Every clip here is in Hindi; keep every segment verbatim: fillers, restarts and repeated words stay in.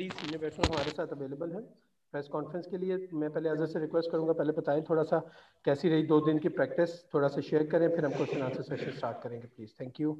सीनियर बैट्समैन हमारे साथ अवेलेबल है प्रेस कॉन्फ्रेंस के लिए। मैं पहले अजहर से रिक्वेस्ट करूंगा, पहले बताएं थोड़ा सा कैसी रही दो दिन की प्रैक्टिस, थोड़ा सा शेयर करें, फिर हम क्वेश्चन आंसर सेशन स्टार्ट करेंगे प्लीज। Thank you.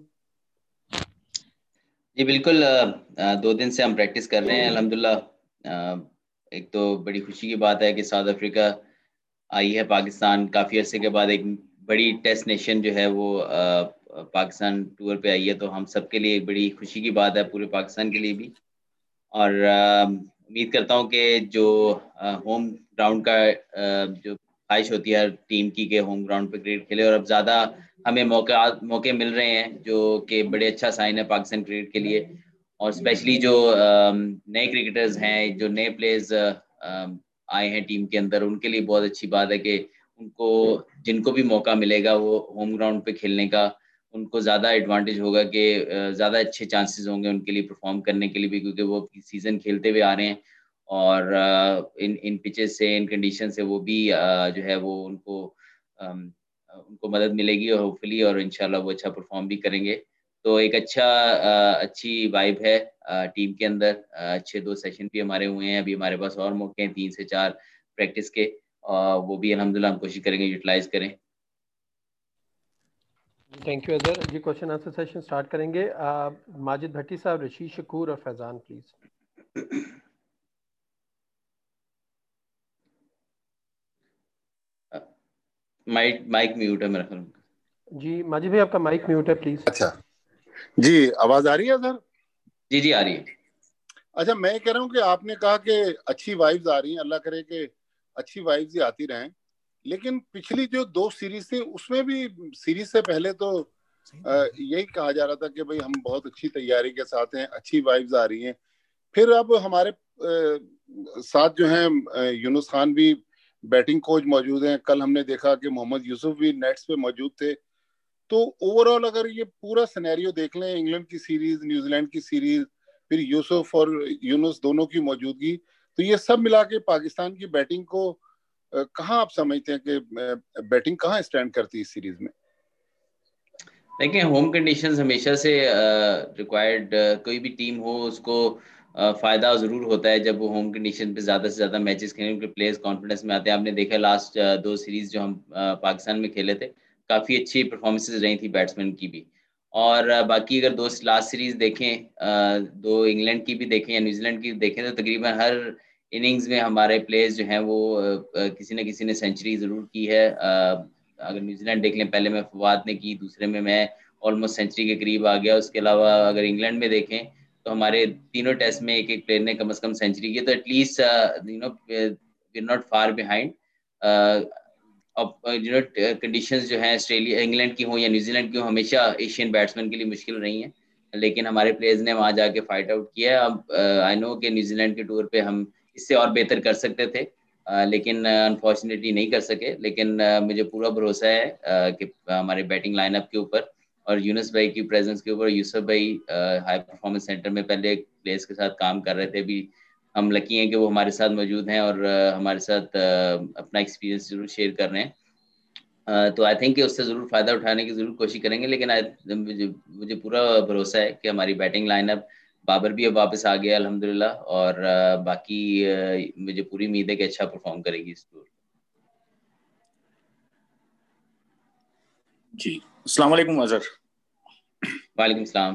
जी बिल्कुल, दो दिन से हम प्रैक्टिस कर रहे हैं अल्हम्दुलिल्लाह। एक तो बड़ी खुशी की बात है कि साउथ अफ्रीका आई है पाकिस्तान, काफ़ी अरसे के बाद एक बड़ी टेस्ट नेशन जो है वो पाकिस्तान टूर पे आई है, तो हम सब के लिए एक बड़ी खुशी की बात है, पूरे पाकिस्तान के लिए भी। और उम्मीद करता हूँ कि जो होम ग्राउंड का जो ख्वाहिश होती है टीम की कि होम ग्राउंड पे क्रिकेट खेले, और अब ज़्यादा हमें मौका मौके मिल रहे हैं जो कि बड़े अच्छा साइन है पाकिस्तान क्रिकेट के लिए। और स्पेशली जो नए क्रिकेटर्स हैं, जो नए प्लेयर्स आए हैं टीम के अंदर, उनके लिए बहुत अच्छी बात है कि उनको जिनको भी मौका मिलेगा वो होम ग्राउंड पे खेलने का, उनको ज़्यादा एडवांटेज होगा कि ज़्यादा अच्छे चांसेस होंगे उनके लिए परफॉर्म करने के लिए भी, क्योंकि वो सीज़न खेलते हुए आ रहे हैं और इन इन पिचेस से, इन कंडीशन से वो भी जो है वो उनको उनको मदद मिलेगी और होपफुली और इंशाल्लाह वो अच्छा परफॉर्म भी करेंगे। तो एक अच्छा अच्छी वाइब है टीम के अंदर। अच्छे दो सेशन भी हमारे हुए हैं, अभी हमारे पास और मौके हैं तीन से चार प्रैक्टिस के, वो भी अल्हम्दुलिल्लाह हम कोशिश करेंगे यूटिलाइज करें। Thank you Azhar ji. Question answer session start करेंगे। माजिद भट्टी साहब, रशीद शकूर और Faizan please. Mic mic mute है मेरा ख्याल। जी माजिद भाई आपका माइक म्यूट है प्लीज। अच्छा जी, आवाज आ रही है सर? जी जी आ रही है। अच्छा, मैं कह रहा हूँ कि आपने कहा कि अच्छी वाइब्स आ रही हैं, अल्लाह करे कि अच्छी वाइब्स ही आती रहें, लेकिन पिछली जो दो सीरीज थी उसमें भी सीरीज से पहले तो यही कहा जा रहा था कि भाई हम बहुत अच्छी तैयारी के साथ हैं, अच्छी वाइब्स आ रही हैं। फिर अब हमारे साथ जो हैं यूनुस खान भी बैटिंग कोच मौजूद हैं, कल हमने देखा कि मोहम्मद यूसुफ भी नेट्स पे मौजूद थे। तो ओवरऑल अगर ये पूरा सिनेरियो देख लें, इंग्लैंड की सीरीज, न्यूजीलैंड की सीरीज, फिर यूसुफ और यूनुस दोनों की मौजूदगी, तो ये सब मिला के पाकिस्तान की बैटिंग को कहाँ आप समझते हैं कि बैटिंग कहाँ स्टैंड करती है इस सीरीज में? देखिए, होम कंडीशंस हमेशा से रिक्वायर्ड, कोई भी टीम हो उसको फ़ायदा ज़रूर होता है जब वो होम कंडीशन पे ज़्यादा से ज़्यादा मैचेस खेलें, उनके प्लेयर्स कॉन्फिडेंस में आते हैं। आपने देखा लास्ट दो सीरीज़ जो हम पाकिस्तान में खेले थे, काफ़ी अच्छी परफॉर्मेंसेस रही थी बैट्समैन की भी। और बाकी अगर दो लास्ट सीरीज़ देखें, दो इंग्लैंड की भी देखें या न्यूजीलैंड की देखें, तो तकरीबन हर इनिंग्स में हमारे प्लेयर्स जो हैं वो किसी न किसी ने सेंचुरी ज़रूर की है। अगर न्यूजीलैंड देख लें, पहले में फवाद ने की, दूसरे में मैं ऑलमोस्ट सेंचुरी के करीब आ गया। उसके अलावा अगर इंग्लैंड में देखें तो हमारे तीनों टेस्ट में एक एक प्लेयर ने कम से कम सेंचुरी की, तो at least you know we are not far behind. अब यू नो कंडीशंस जो हैं ऑस्ट्रेलिया इंग्लैंड की हो या न्यूजीलैंड की हो, हमेशा एशियन बैट्समैन के लिए मुश्किल रही हैं, लेकिन हमारे प्लेयर्स ने वहाँ जाके फाइट आउट किया। अब आई नो कि न्यूजीलैंड के टूर पे हम इससे और बेहतर कर सकते थे, Uh, लेकिन अनफॉर्चुनेटली uh, नहीं कर सके। लेकिन uh, मुझे पूरा भरोसा है uh, कि हमारे बैटिंग लाइनअप के ऊपर और यूनुस भाई की प्रेजेंस के ऊपर। यूसुफ भाई हाई परफॉर्मेंस सेंटर में पहले प्लेयर्स के साथ काम कर रहे थे, भी हम लकी हैं कि वो हमारे साथ मौजूद हैं और uh, हमारे साथ uh, अपना एक्सपीरियंस जरूर शेयर कर रहे हैं। uh, तो आई थिंक कि उससे ज़रूर फ़ायदा उठाने की ज़रूर कोशिश करेंगे। लेकिन मुझे मुझे पूरा भरोसा है कि हमारी बैटिंग लाइनअप, बाबर भी अब वापस आ गया अल्हम्दुलिल्लाह, और बाकी मुझे पूरी उम्मीद है कि अच्छा परफॉर्म करेगी इस टूर। जी, अस्सलाम वालेकुम अजहर। वालेकुम सलाम।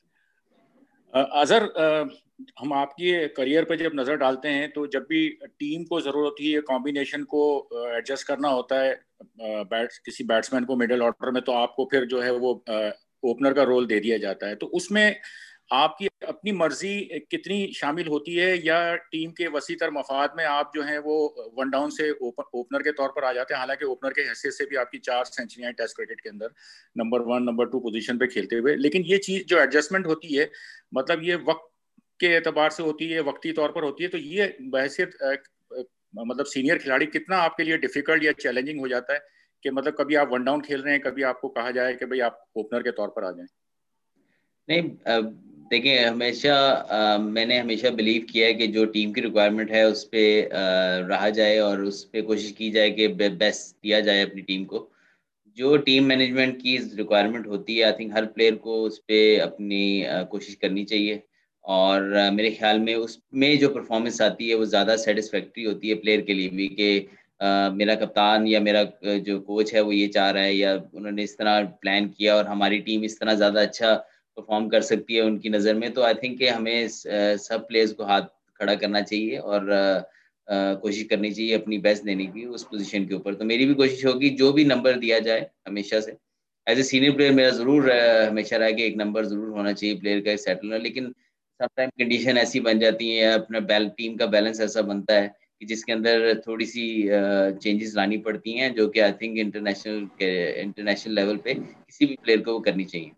अजहर, हम आपकी करियर पे जब नज़र डालते हैं तो जब भी टीम को ज़रूरत होती है कॉम्बिनेशन को एडजस्ट करना होता है बैट्स किसी बैट्समैन को मिडिल ऑर्डर में, तो आपको फिर जो है वो ओपनर का रोल दे दिया जाता है। तो उसमें आपकी अपनी मर्जी कितनी शामिल होती है, या टीम के वसीतर मफाद में आप जो हैं वो वन डाउन से ओपनर के तौर पर आ जाते हैं? हालांकि ओपनर के हैसियत से भी आपकी चार सेंचुरियां टेस्ट क्रिकेट के अंदर number one number two position पे खेलते हुए, लेकिन ये चीज़ जो एडजस्टमेंट होती है, मतलब ये वक्त के एतबार से होती है, वक्ती तौर पर होती है, तो ये बहैसियत मतलब सीनियर खिलाड़ी कितना आपके लिए डिफिकल्ट या चैलेंजिंग हो जाता है कि मतलब कभी आप वन डाउन खेल रहे हैं, कभी आपको कहा जाए कि भाई आप ओपनर के तौर पर आ जाएं? नहीं, देखिए हमेशा आ, मैंने हमेशा बिलीव किया है कि जो टीम की रिक्वायरमेंट है उस पर रहा जाए और उस पर कोशिश की जाए कि बेस्ट दिया जाए अपनी टीम को। जो टीम मैनेजमेंट की रिक्वायरमेंट होती है, आई थिंक हर प्लेयर को उस पर अपनी आ, कोशिश करनी चाहिए। और uh, मेरे ख्याल में उसमें जो परफॉर्मेंस आती है वो ज़्यादा सेटिस्फैक्ट्री होती है प्लेयर के लिए भी कि uh, मेरा कप्तान या मेरा जो कोच है वो ये चाह रहा है या उन्होंने इस तरह प्लान किया और हमारी टीम इस तरह ज़्यादा अच्छा परफॉर्म कर सकती है उनकी नज़र में। तो आई थिंक कि हमें uh, सब प्लेयर्स को हाथ खड़ा करना चाहिए और uh, uh, कोशिश करनी चाहिए अपनी बेस्ट देने की उस पोजीशन के ऊपर। तो मेरी भी कोशिश होगी जो भी नंबर दिया जाए हमेशा से एज ए सीनियर प्लेयर मेरा ज़रूर uh, हमेशा रहा कि एक नंबर ज़रूर होना चाहिए प्लेयर का सेटल होना, लेकिन समटाइम कंडीशन ऐसी बन जाती है, अपना बैल टीम का बैलेंस ऐसा बनता है कि जिसके अंदर थोड़ी सी चेंजेस लानी पड़ती हैं जो कि आई थिंक इंटरनेशनल के इंटरनेशनल लेवल पे किसी भी प्लेयर को वो करनी चाहिए।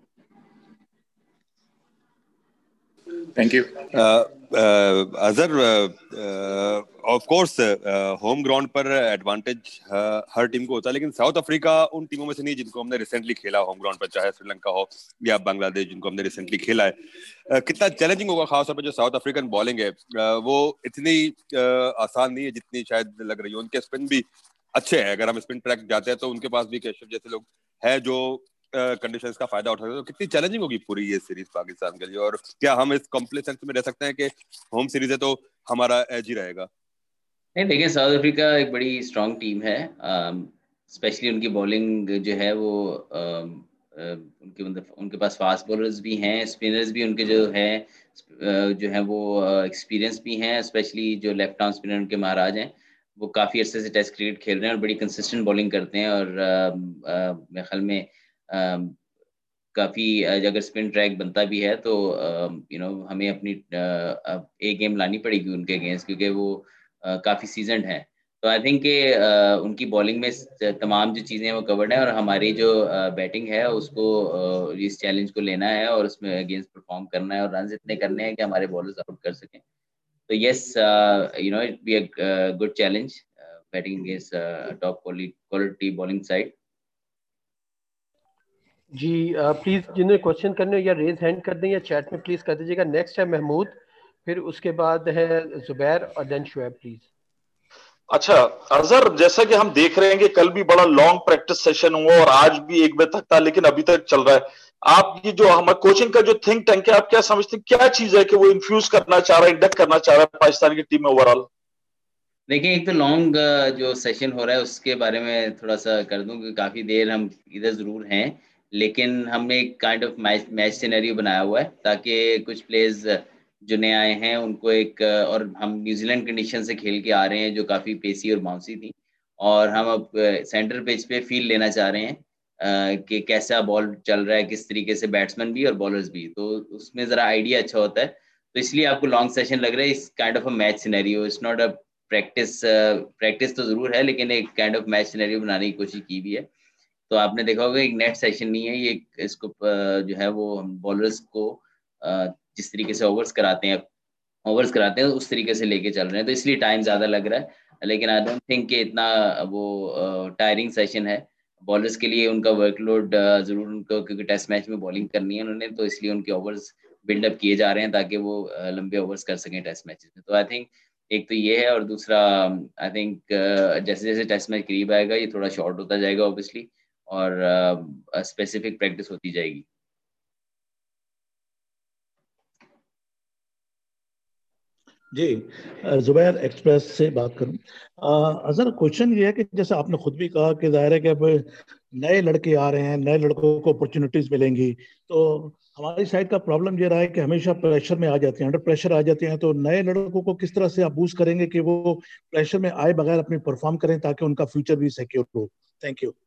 Thank you. Azhar, of course home ground पर एडवांटेज हर टीम को होता है, लेकिन साउथ अफ्रीका उन टीमों में से नहीं जिनको हमने रिसेंटली खेला होम ग्राउंड पर, चाहे श्रीलंका हो या बांग्लादेश जिनको हमने रिसेंटली खेला है। uh, कितना चैलेंजिंग होगा खासतौर पर जो साउथ अफ्रीकन बॉलिंग है uh, वो इतनी uh, आसान नहीं है जितनी शायद लग रही है। उनके स्पिन भी अच्छे हैं, अगर हम स्पिन ट्रैक जाते हैं तो उनके पास भी कैशव जैसे लोग हैं जो कंडीशंस uh, का फायदा उठा सकते हैं। तो कितनी चैलेंजिंग होगी पूरी ये सीरीज पाकिस्तान के लिए, और क्या हम इस कॉम्प्लेसेंस में रह सकते हैं कि होम सीरीज है तो हमारा एज ही रहेगा? नहीं, देखिए साउथ अफ्रीका एक बड़ी स्ट्रांग टीम है, स्पेशली उनकी बॉलिंग जो है वो uh, uh, उनके मतलब उनके पास फास्ट बॉलर्स भी हैं, स्पिनर्स भी उनके जो हैं uh, जो हैं वो एक्सपीरियंस uh, भी हैं, स्पेशली जो लेफ्ट आर्म स्पिनर उनके महाराज हैं वो काफ़ी अरसे से टेस्ट क्रिकेट खेल रहे हैं और बड़ी कंसिस्टेंट बॉलिंग करते हैं। और uh, uh, मेरे ख्याल में uh, काफ़ी अगर स्पिन ट्रैक बनता भी है तो यू नो हमें अपनी एक गेम लानी पड़ेगी उनके अगेंस्ट, क्योंकि वो काफ़ी सीजनड हैं। तो आई थिंक कि उनकी बॉलिंग में तमाम जो चीज़ें वो कवर्ड है और हमारी जो बैटिंग है उसको इस चैलेंज को लेना है और उसमें अगेंस्ट परफॉर्म करना है और रन इतने करने हैं कि हमारे बॉलर्स आउट कर सकें। तो yes, you know it be a good challenge batting against top quality bowling side. जी प्लीज uh, जिन्हें क्वेश्चन करने या रेज हैंड कर दें या चैट में प्लीज कर दीजिएगा। नेक्स्ट है महमूद, फिर उसके बाद है जुबैर और देन शुएब प्लीज। अच्छा अजहर, जैसा कि हम देख रहे हैं कि कल भी बड़ा लॉन्ग प्रैक्टिस सेशन हुआ और आज भी एक बजे तक था, लेकिन अभी तक चल रहा है। आप ये जो हमारे कोचिंग का जो थिंक टैंक है, आप क्या समझते हैं क्या चीज है कि वो इन्फ्यूज करना चाह रहा है, इंडक्ट करना चाह रहा है पाकिस्तान की टीम में ओवरऑल? देखिए, एक तो लॉन्ग जो सेशन हो रहा है उसके बारे में थोड़ा सा कर दूं कि काफ़ी देर हम इधर ज़रूर हैं, लेकिन हमने एक kind of match match scenario बनाया हुआ है ताकि कुछ प्लेयर्स जो नए आए हैं उनको एक, और हम न्यूजीलैंड कंडीशन से खेल के आ रहे हैं जो काफ़ी पेसी और बाउंसी थी, और हम अब सेंटर पिच पे फील लेना चाह रहे हैं कि कैसा बॉल चल रहा है, किस तरीके से बैट्समैन भी और बॉलर्स भी, तो उसमें ज़रा आइडिया अच्छा होता है। तो इसलिए आपको लॉन्ग सेशन लग रहा है। इस kind of a match scenario, it's not a practice practice तो ज़रूर है, लेकिन एक काइंड ऑफ मैच सिनेरियो बनाने की कोशिश की भी है। तो आपने देखा होगा एक नेट सेशन नहीं है ये, इसको जो है वो हम बॉलर्स को जिस तरीके से ओवर्स कराते हैं ओवर्स कराते हैं उस तरीके से लेके चल रहे हैं, तो इसलिए टाइम ज़्यादा लग रहा है। लेकिन आई डोंट थिंक कि इतना वो टायरिंग सेशन है बॉलर्स के लिए। उनका वर्कलोड ज़रूर उनको, क्योंकि टेस्ट मैच में बॉलिंग करनी है उन्होंने, तो इसलिए उनके ओवर्स बिल्डअप किए जा रहे हैं ताकि वो लंबे ओवर्स कर सकें टेस्ट मैचेस में। तो आई थिंक एक तो ये है, और दूसरा आई थिंक जैसे जैसे टेस्ट मैच करीब आएगा ये थोड़ा शॉर्ट होता जाएगा ऑब्वियसली, और स्पेसिफिक प्रैक्टिस होती जाएगी। जी, जुबैर एक्सप्रेस से बात करूं। अजहर, क्वेश्चन ये है कि जैसे आपने खुद भी कहा कि जाहिर है कि अब नए लड़के आ रहे हैं, नए लड़कों को अपॉर्चुनिटीज मिलेंगी, तो हमारी साइड का प्रॉब्लम ये रहा है कि हमेशा प्रेशर में आ जाते हैं, अंडर प्रेशर आ जाते हैं। तो नए लड़कों को किस तरह से आप बूस्ट करेंगे कि वो प्रेशर में आए बगैर अपनी परफॉर्म करें ताकि उनका फ्यूचर भी सिक्योर हो? Thank you.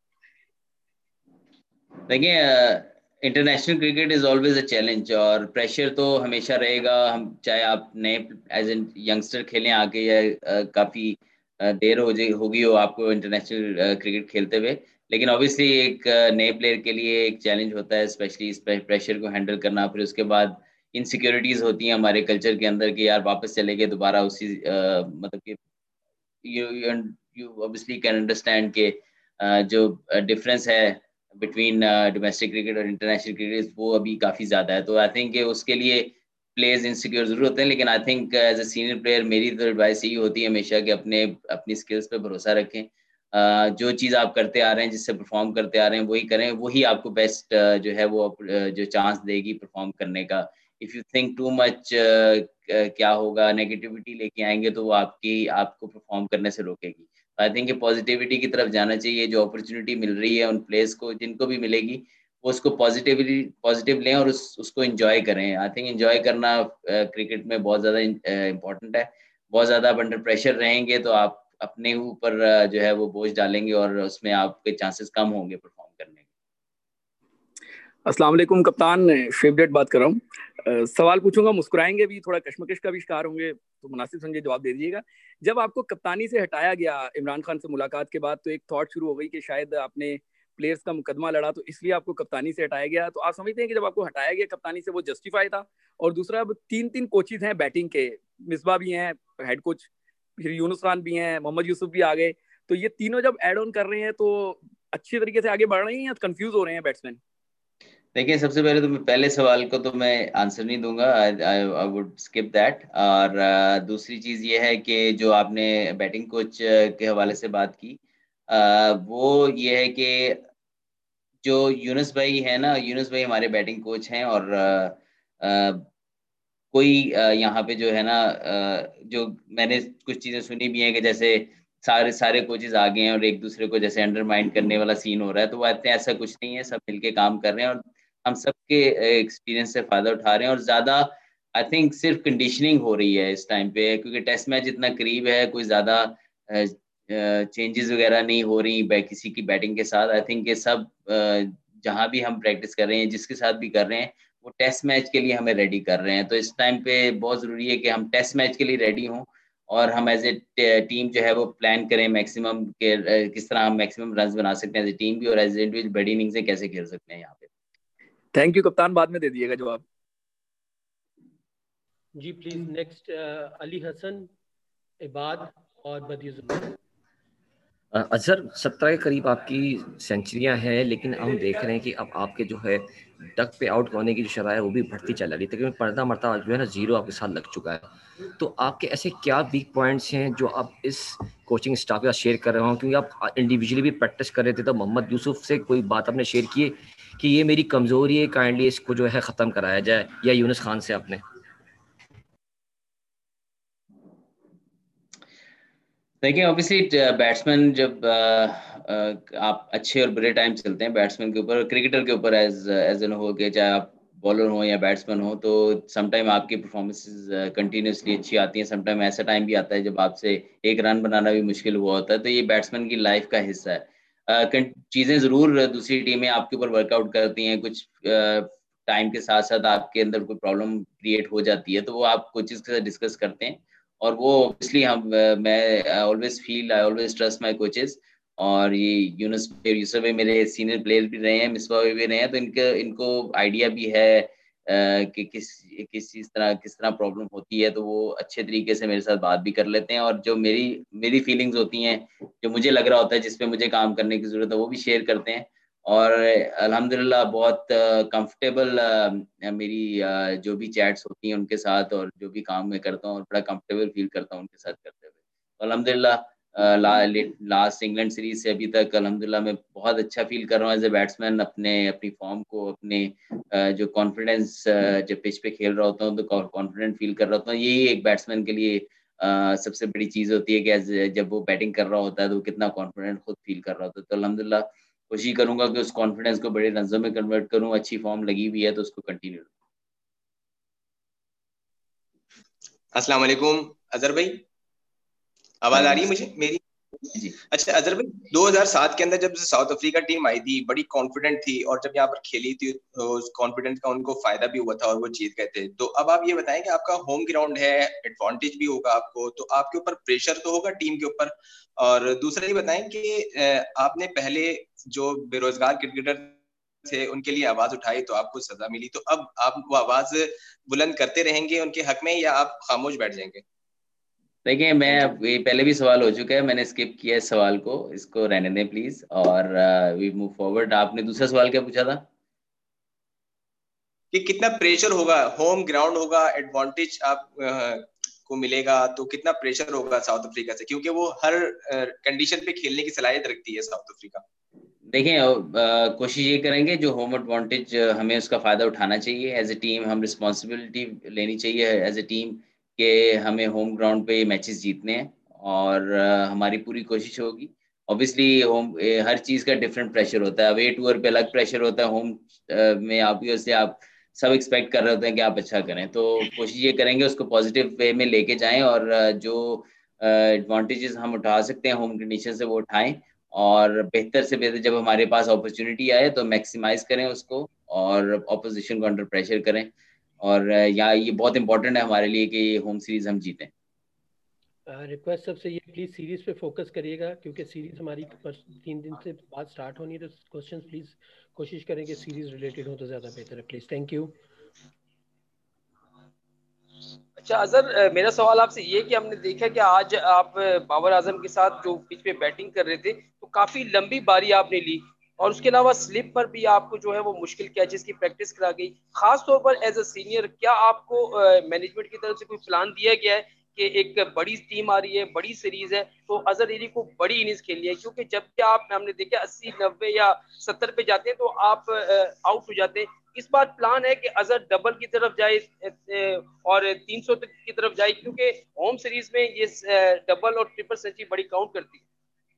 देखिए, international cricket is always a challenge, और प्रेशर तो हमेशा रहेगा। हम चाहे आप नए एज एन यंगस्टर खेलें आके, या uh, काफ़ी uh, देर हो जाए होगी हो आपको इंटरनेशनल क्रिकेट खेलते हुए, लेकिन ऑब्वियसली एक uh, नए प्लेयर के लिए एक चैलेंज होता है, स्पेशली इस प्रेशर को हैंडल करना। फिर उसके बाद इनसिक्योरिटीज़ होती हैं हमारे कल्चर के अंदर कि यार वापस चले गए दोबारा उसी uh, मतलब कि you you obviously can understand के जो डिफरेंस है बिटवीन डोमेस्टिक क्रिकेट और इंटरनेशनल क्रिकेट वो अभी काफ़ी ज़्यादा है। तो आई थिंक उसके लिए प्लेयर्स इनसिक्योर जरूर होते हैं, लेकिन I think as a senior player मेरी तो एडवाइस यही होती है हमेशा कि अपने अपनी स्किल्स पे भरोसा रखें। uh, जो चीज़ आप करते आ रहे हैं, जिससे परफॉर्म करते आ रहे हैं वही करें, वही आपको बेस्ट uh, जो है वो uh, जो चांस देगी परफॉर्म करने का if you think too much क्या होगा, नेगेटिविटी लेके आएंगे तो वो आपकी आपको परफॉर्म करने से रोकेगी। आई थिंक ये पॉजिटिविटी की तरफ जाना चाहिए। जो अपॉर्चुनिटी मिल रही है उन प्लेयर्स को, जिनको भी मिलेगी, वो उसको पॉजिटिवली पॉजिटिव लें और उस उसको एंजॉय करें। आई थिंक एंजॉय करना क्रिकेट में बहुत ज़्यादा इम्पोर्टेंट है। बहुत ज़्यादा आप अंडर प्रेशर रहेंगे तो आप अपने ऊपर जो है वो बोझ डालेंगे और उसमें आपके चांसेस कम होंगे परफॉर्म करने के। अस्सलाम वालेकुम कप्तान, शेवडेट बात कर रहा हूँ। Uh, सवाल पूछूंगा, मुस्कुराएंगे भी, थोड़ा कश्मकश का भी शिकार होंगे, तो मुनासिब समझे जवाब दे दीजिएगा। जब आपको कप्तानी से हटाया गया इमरान खान से मुलाकात के बाद, तो एक थॉट शुरू हो गई कि शायद आपने प्लेयर्स का मुकदमा लड़ा तो इसलिए आपको कप्तानी से हटाया गया। तो आप समझते हैं कि जब आपको हटाया गया कप्तानी से वो जस्टिफाई था? और दूसरा, अब तीन तीन कोचेज हैं बैटिंग के, मिसबा भी हैं हेड कोच, फिर यूनुस खान भी हैं, मोहम्मद यूसुफ भी आ गए, तो ये तीनों जब एड ऑन कर रहे हैं तो अच्छी तरीके से आगे बढ़ रहे हैं या कंफ्यूज हो रहे हैं बैट्समैन? देखिए, सबसे पहले तो मैं पहले सवाल को तो मैं आंसर नहीं दूंगा, आई वुड स्किप दैट। और uh, दूसरी चीज़ ये है कि जो आपने बैटिंग कोच के हवाले से बात की, uh, वो ये है कि जो यूनुस भाई है ना, यूनुस भाई हमारे बैटिंग कोच हैं और uh, uh, कोई uh, यहाँ पे जो है ना, uh, जो मैंने कुछ चीज़ें सुनी भी हैं कि जैसे सारे सारे कोचेज आ गए हैं और एक दूसरे को जैसे अंडरमाइन करने वाला सीन हो रहा है, तो वो आते हैं, ऐसा कुछ नहीं है। सब मिलके काम कर रहे हैं और हम सबके एक्सपीरियंस से फ़ायदा उठा रहे हैं। और ज़्यादा आई थिंक सिर्फ कंडीशनिंग हो रही है इस टाइम पे, क्योंकि टेस्ट मैच इतना करीब है, कोई ज़्यादा चेंजेस वगैरह नहीं हो रही किसी की बैटिंग के साथ। आई थिंक ये सब जहाँ भी हम प्रैक्टिस कर रहे हैं, जिसके साथ भी कर रहे हैं, वो टेस्ट मैच के लिए हमें रेडी कर रहे हैं। तो इस टाइम पे बहुत ज़रूरी है कि हम टेस्ट मैच के लिए रेडी हों और हम एज ए टीम जो है वो प्लान करें मैक्सिमम के किस तरह हम मैक्सिमम रन बना सकते हैं एज ए टीम भी, और एज ए इंडिविजुअल बड़ी इनिंग से कैसे खेल सकते हैं यहाँ पे। थैंक यू कप्तान, बाद में दे दीजिएगा जवाब। जी प्लीज नेक्स्ट अली हसन, इबाद और बदियुज़्ज़मान। अजहर, सत्रह के करीब आपकी सेंचुरियां हैं, लेकिन हम देख रहे हैं कि अब आपके जो है डक पे आउट होने की जो शरह है वो भी बढ़ती चल रही है। तकरीबन पर्दा मरता जो है ना जीरो आपके साथ लग चुका है। तो आपके ऐसे क्या वीक पॉइंट्स हैं जो आप इस कोचिंग स्टाफ के साथ शेयर कर रहे हो? क्योंकि आप इंडिविजुअली भी प्रैक्टिस कर रहे थे, तो मोहम्मद यूसुफ से कोई बात आपने शेयर की कि ये मेरी कमज़ोरी है, काइंडली इसको जो है ख़त्म कराया जाए, या यूनुस खान से आपने? देखिए, ऑब्वियसली बैट्समैन जब आ, आप अच्छे और बुरे टाइम चलते हैं बैट्समैन के ऊपर, क्रिकेटर के ऊपर एज एज एन हो के, चाहे आप बॉलर हो या बैट्समैन हो, तो समटाइम आपकी परफॉर्मेंसेस कंटिन्यूसली अच्छी आती हैं। समटाइम ऐसा टाइम भी आता है जब आपसे एक रन बनाना भी मुश्किल हुआ होता है। तो ये बैट्समैन की लाइफ का हिस्सा है। चीज़ें ज़रूर दूसरी टीमें आपके ऊपर वर्कआउट करती हैं, कुछ टाइम के साथ साथ आपके अंदर कोई प्रॉब्लम क्रिएट हो जाती है, तो वो आप कोचेस के साथ डिस्कस करते हैं। और वो इसलिए हम मैं always feel I always trust my coaches. और ये यूनुस यूसुफ भाई मेरे सीनियर प्लेयर भी रहे हैं, मिसबा भी रहे हैं, तो इनके इनको आइडिया भी है कि किस किस चीज़ तरह किस तरह प्रॉब्लम होती है, तो वो अच्छे तरीके से मेरे साथ बात भी कर लेते हैं। और जो मेरी मेरी फीलिंग्स होती हैं, जो मुझे लग रहा होता है जिस पे मुझे काम करने की ज़रूरत है, वो भी शेयर करते हैं। और अल्हम्दुलिल्लाह बहुत कंफर्टेबल मेरी जो भी चैट्स होती हैं उनके साथ, और जो भी काम मैं करता हूँ, और बड़ा कंफर्टेबल फील करता हूँ उनके साथ करते हुए। अल्हम्दुलिल्लाह लास्ट इंग्लैंड सीरीज से अभी तक अल्हम्दुलिल्लाह मैं बहुत अच्छा फील कर रहा हूँ एज ए बैट्समैन। अपने अपनी फॉर्म को, अपने जो कॉन्फिडेंस, जब पिच पे खेल रहा होता हूँ तो कॉन्फिडेंट फील कर रहा होता हूँ। यही एक बैट्समैन के लिए uh, सबसे बड़ी चीज़ होती है कि एज जब वो बैटिंग कर रहा होता है तो वो कितना कॉन्फिडेंट खुद फील कर रहा होता है। तो अल्हम्दुलिल्लाह कोशिश करूंगा कि उस कॉन्फिडेंस को बड़े रनों में कन्वर्ट करूं। अच्छी फॉर्म लगी हुई है तो उसको कंटिन्यू रखूं। अस्सलाम वालेकुम अजहर भाई, आवाज आ रही है मुझे मेरी? जी। अच्छा अजहर भाई, दो हज़ार सात के अंदर जब साउथ अफ्रीका टीम आई थी, बड़ी कॉन्फिडेंट थी, और जब यहाँ पर खेली थी उस कॉन्फिडेंस का उनको फायदा भी हुआ था और वो जीत गए थे। तो अब आप ये बताएं कि आपका होम ग्राउंड है, एडवांटेज भी होगा आपको, तो आपके ऊपर प्रेशर तो होगा टीम के ऊपर। और दूसरा ये बताएं कि आपने पहले जो बेरोजगार क्रिकेटर थे उनके लिए आवाज उठाई तो आपको सजा मिली, तो अब आप वो आवाज बुलंद करते रहेंगे उनके हक में, या आप खामोश बैठ जाएंगे? देखिए, मैं ये पहले भी सवाल हो चुका है, मैंने स्किप किया इस सवाल को, इसको रहने दें प्लीज, और वी मूव फॉरवर्ड। आपने दूसरा सवाल क्या पूछा था? कि कितना प्रेशर होगा, होम ग्राउंड होगा, एडवांटेज आप को मिलेगा, तो कितना प्रेशर होगा साउथ अफ्रीका से, क्योंकि वो हर कंडीशन पे खेलने की सलाहियत रखती है साउथ अफ्रीका। देखें uh, कोशिश ये करेंगे जो होम एडवांटेज हमें उसका फ़ायदा उठाना चाहिए। एज ए टीम हम रिस्पॉन्सिबिलिटी लेनी चाहिए एज ए टीम कि हमें होम ग्राउंड पे मैचेस जीतने हैं और uh, हमारी पूरी कोशिश होगी। ऑब्वियसली होम हर चीज़ का डिफरेंट प्रेशर होता है। अवे टूर पे अलग प्रेशर होता है, होम uh, में ऑब्वियसली आप सब एक्सपेक्ट कर रहे होते हैं कि आप अच्छा करें, तो कोशिश ये करेंगे उसको पॉजिटिव वे में लेके जाएं और uh, जो एडवांटेजेस uh, हम उठा सकते हैं होम कंडीशन से वो उठाएं और बेहतर से बेहतर जब हमारे पास अपॉर्चुनिटी आए तो मैक्सिमाइज करें उसको और ऑपोजिशन को अंडर प्रेशर करें। और यहाँ ये बहुत इंपॉर्टेंट है हमारे लिए कि ये होम सीरीज हम जीतें। रिक्वेस्ट सबसे ये प्लीज सीरीज पे फोकस करिएगा क्योंकि सीरीज हमारी तीन दिन से बाद स्टार्ट होनी है, तो क्वेश्चन प्लीज कोशिश करें कि सीरीज रिलेटेड हो तो ज्यादा बेहतर है प्लीज। Thank you. अच्छा अजहर, मेरा सवाल आपसे ये कि हमने देखा कि आज आप बाबर आजम के साथ जो पिच पे बैटिंग कर रहे थे तो काफी लंबी बारी आपने ली और उसके अलावा स्लिप पर भी आपको जो है वो मुश्किल कैचेस की प्रैक्टिस करा गई। खास तौर पर एज अ सीनियर क्या आपको मैनेजमेंट की तरफ से कोई प्लान दिया गया है कि एक बड़ी टीम आ रही है, बड़ी सीरीज है, तो अजहर अली को बड़ी इनिंग्स खेलनी है? क्योंकि जब भी आप हमने देखा अस्सी नब्बे या सत्तर पे जाते हैं तो आप आउट हो जाते हैं। इस बार प्लान है कि अजहर डबल की तरफ जाए और तीन सौ तक की तरफ जाए, क्योंकि होम सीरीज में ये डबल और ट्रिपल सेंचुरी बड़ी काउंट करती है।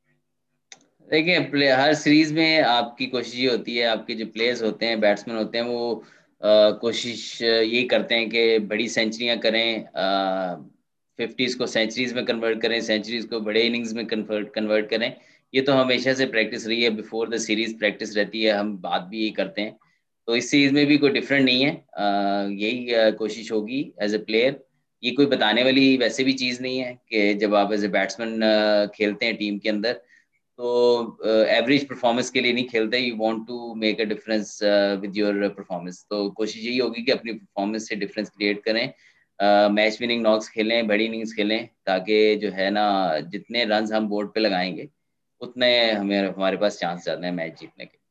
देखिए हर सीरीज में आपकी कोशिश ये होती है, आपके जो प्लेयर्स होते हैं, बैट्समैन होते हैं, वो आ, कोशिश यही करते हैं कि बड़ी सेंचुरियां करें, फिफ्टीज को सेंचुरीज में कन्वर्ट करें, सेंचुरीज को बड़े इनिंग्स में कन्वर्ट कन्वर्ट करें। ये तो हमेशा से प्रैक्टिस रही है, बिफोर द सीरीज प्रैक्टिस रहती है, हम बात भी यही करते हैं। तो इस सीरीज में भी कोई डिफरेंट नहीं है, आ, यही आ, कोशिश होगी एज ए प्लेयर। ये कोई बताने वाली वैसे भी चीज़ नहीं है कि जब आप एज ए बैट्समैन खेलते हैं टीम के अंदर तो एवरेज परफॉर्मेंस के लिए नहीं खेलते, you want to make a difference with your performance. तो कोशिश यही होगी कि अपनी परफॉर्मेंस से डिफरेंस क्रिएट करें, मैच विनिंग नॉक्स खेलें, बड़ी इनिंग्स खेलें, ताकि जो है ना जितने रन हम बोर्ड पे लगाएंगे उतने हमें हमारे पास चांस ज़्यादा है मैच जीतने के।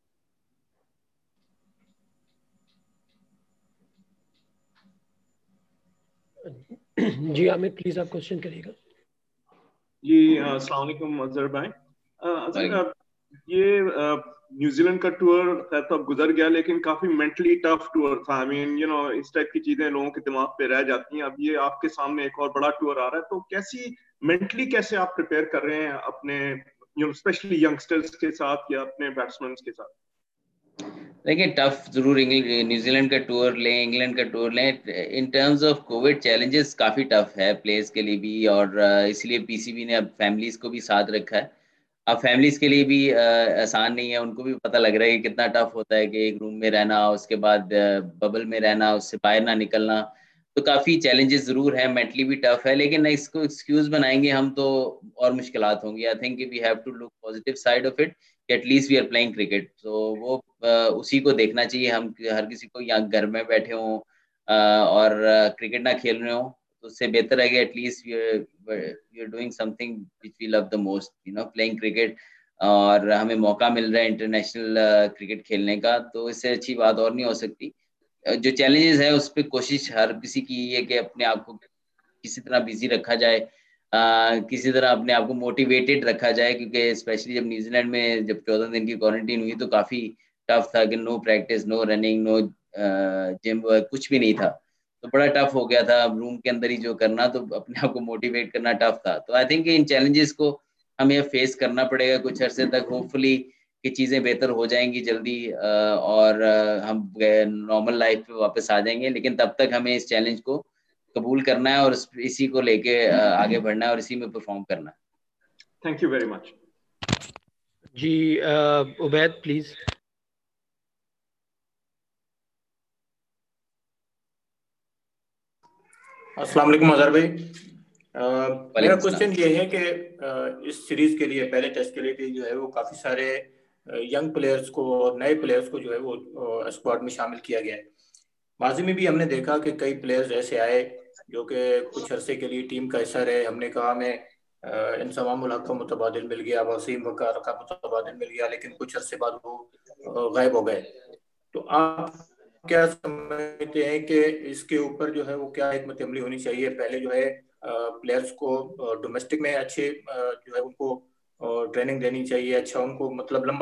जी आमिर प्लीज आप क्वेश्चन करिएगा। जी अस्सलाम वालेकुम अजहर भाई। अजहर ये न्यूजीलैंड का टूर खैर तो अब गुजर गया, लेकिन काफी मेंटली टफ टूर था। आई मीन यू नो इस टाइप की चीजें लोगों के दिमाग पे रह जाती हैं। अब ये आपके सामने एक और बड़ा टूर आ रहा है, तो कैसी मेंटली कैसे आप प्रिपेयर कर रहे हैं अपने यू नो स्पेशली यंगस्टर्स के साथ या अपने बैट्समैन के साथ? देखिए टफ जरूर न्यूजीलैंड का टूर लें, इंग्लैंड का टूर लें, in terms of covid challenges काफ़ी टफ है प्लेयर्स के लिए भी, और इसलिए पीसीबी ने अब फैमिलीज को भी साथ रखा है। अब फैमिलीज के लिए भी आसान नहीं है, उनको भी पता लग रहा है कि कितना टफ होता है कि एक रूम में रहना, उसके बाद बबल में रहना, उससे बाहर ना निकलना, तो काफ़ी चैलेंजेस ज़रूर है, मेंटली भी टफ है। लेकिन इसको एक्सक्यूज़ बनाएंगे हम तो और मुश्किलात होंगी। I think we have to look positive side of it, at least we are playing cricket, तो वो आ, उसी को देखना चाहिए। हम हर किसी को यहाँ घर में बैठे हों और क्रिकेट ना खेल रहे हों, तो उससे बेहतर है कि at least we are doing something which we love the most, you know playing cricket, और हमें मौका मिल रहा है इंटरनेशनल क्रिकेट खेलने का, तो इससे अच्छी बात और नहीं हो सकती। जो चैलेंजेस है उस पर कोशिश हर किसी की है कि अपने आप को किसी तरह बिजी रखा जाए, Uh, किसी तरह अपने आप को मोटिवेटेड रखा जाए, क्योंकि स्पेशली जब न्यूजीलैंड में जब चौदह दिन की क्वारंटीन हुई तो काफ़ी टफ था कि know practice, no running, no gym, कुछ भी नहीं था, तो बड़ा टफ हो गया था रूम के अंदर ही जो करना, तो अपने आप को मोटिवेट करना टफ था। तो आई थिंक इन चैलेंजेस को हमें फेस करना पड़ेगा कुछ अरसे तक, होपफुली कि चीज़ें बेहतर हो जाएंगी जल्दी और हम नॉर्मल लाइफ पे वापस आ जाएंगे। लेकिन तब तक हमें इस चैलेंज को कबूल करना है और इसी को लेके आगे बढ़ना है और इसी में परफॉर्म करना है। Thank you very much. जी उबैद प्लीज। अस्सलाम वालेकुम अजहर भाई। मेरा क्वेश्चन ये है कि इस सीरीज के लिए, पहले टेस्ट के लिए कि जो है वो काफी सारे यंग प्लेयर्स को और नए प्लेयर्स को जो है वो स्क्वाड में शामिल किया गया है। माजी में भी हमने देखा कि कई प्लेयर्स ऐसे आए जो कि कुछ अरसे के लिए टीम का हिस्सा रहे। हमने कहा हमें इंसमाम उल हक का मुतबादिल मिल गया, वसीम वकार का मुतबादिल मिल गया, लेकिन कुछ अरसे बाद वो गायब हो गए। तो आप क्या समझते हैं कि इसके ऊपर जो है वो क्या हिकमत अमली होनी चाहिए? पहले जो है प्लेयर्स को डोमेस्टिक में अच्छे जो है उनको ट्रेनिंग देनी चाहिए, अच्छा उनको मतलब लंबा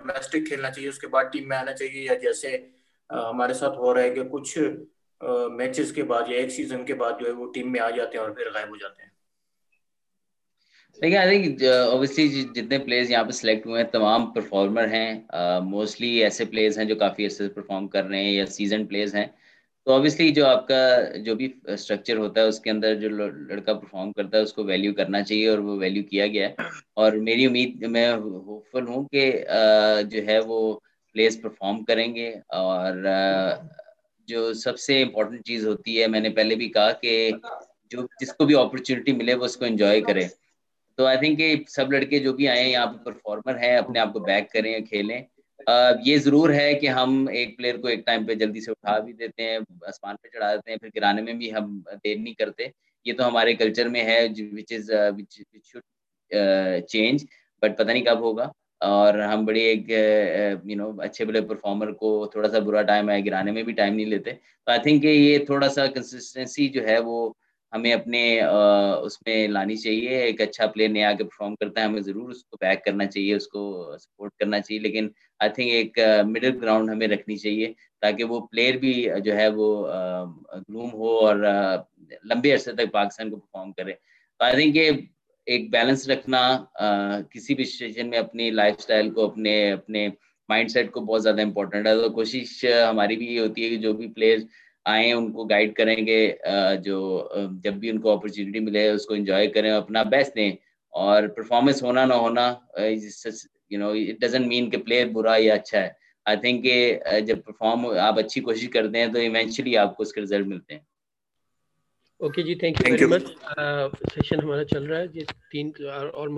डोमेस्टिक खेलना चाहिए उसके बाद टीम में आना चाहिए, या जैसे हमारे साथ हो रहा है कि कुछ मैचेस के बाद या एक सीजन के बाद जो है वो टीम में आ जाते हैं और फिर गायब हो जाते हैं? देखिए, आई थिंक ऑब्वियसली जितने प्लेयर्स यहाँ पे सिलेक्ट हुए हैं तमाम परफॉर्मर हैं, मोस्टली uh, ऐसे प्लेयर्स हैं जो काफ़ी अच्छे से परफॉर्म कर रहे हैं या सीजन प्लेयर्स हैं। तो ऑब्वियसली जो आपका जो भी स्ट्रक्चर होता है उसके अंदर जो लड़का परफॉर्म करता है उसको वैल्यू करना चाहिए, और वो वैल्यू किया गया है। और मेरी उम्मीद, मैं होपफुल हूँ कि uh, जो है वो प्लेयर्स परफॉर्म करेंगे। और uh, जो सबसे इम्पोर्टेंट चीज़ होती है, मैंने पहले भी कहा कि जो जिसको भी अपॉर्चुनिटी मिले वो उसको एंजॉय करे। तो आई थिंक कि सब लड़के जो भी आए हैं यहाँ पे परफॉर्मर हैं, अपने आप को बैक करें, खेलें। uh, ये जरूर है कि हम एक प्लेयर को एक टाइम पे जल्दी से उठा भी देते हैं, आसमान पे चढ़ा देते हैं, फिर गिराने में भी हम देर नहीं करते। ये तो हमारे कल्चर में है, which is which should change, but पता नहीं कब होगा। और हम बड़े एक यू नो अच्छे बड़े परफॉर्मर को थोड़ा सा बुरा टाइम आए गिराने में भी टाइम नहीं लेते। तो आई थिंक ये थोड़ा सा कंसिस्टेंसी जो है वो हमें अपने uh, उसमें लानी चाहिए। एक अच्छा प्लेयर नया आके परफॉर्म करता है, हमें ज़रूर उसको बैक करना चाहिए, उसको सपोर्ट करना चाहिए, लेकिन आई थिंक एक मिडिल uh, ग्राउंड हमें रखनी चाहिए ताकि वो प्लेयर भी जो है वो ग्रूम uh, हो और uh, लंबे अरसे तक पाकिस्तान को परफॉर्म करे। तो आई थिंक ये एक बैलेंस रखना uh, किसी भी सिचुएशन में अपनी लाइफस्टाइल को, अपने अपने माइंडसेट को बहुत ज़्यादा इंपॉर्टेंट है। तो कोशिश हमारी भी ये होती है कि जो भी प्लेयर्स आए उनको गाइड करेंगे, जो जब भी उनको अपॉर्चुनिटी मिले उसको एंजॉय करें, अपना बेस्ट दें। और परफॉर्मेंस होना ना होना you know it doesn't mean कि प्लेयर बुरा या अच्छा है। आई थिंक कि जब परफॉर्म आप अच्छी कोशिश करते हैं तो इवेंचुअली आपको उसके रिजल्ट मिलते हैं। ओके जी, thank you very much. Session हमारा चल रहा है जी, तीन और